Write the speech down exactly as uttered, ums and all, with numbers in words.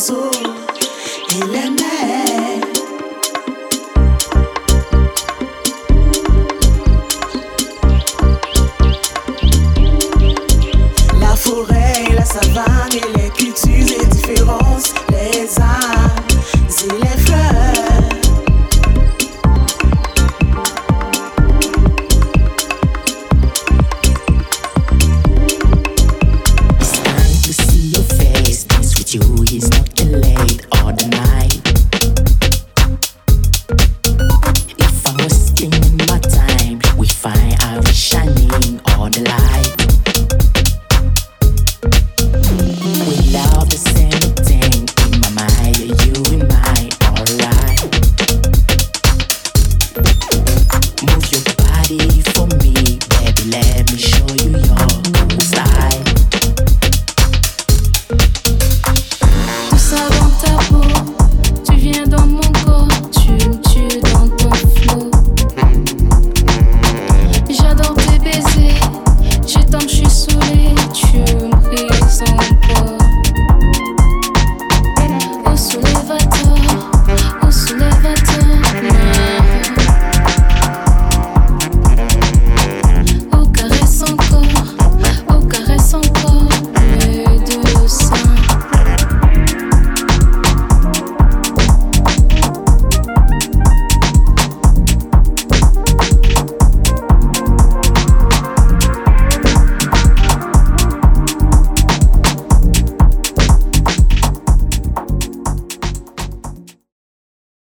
oiseaux et les mers. La forêt, la savane et les cultures et différences, les arbres et les fleurs. It's time to see your face. Dance with you is not too late.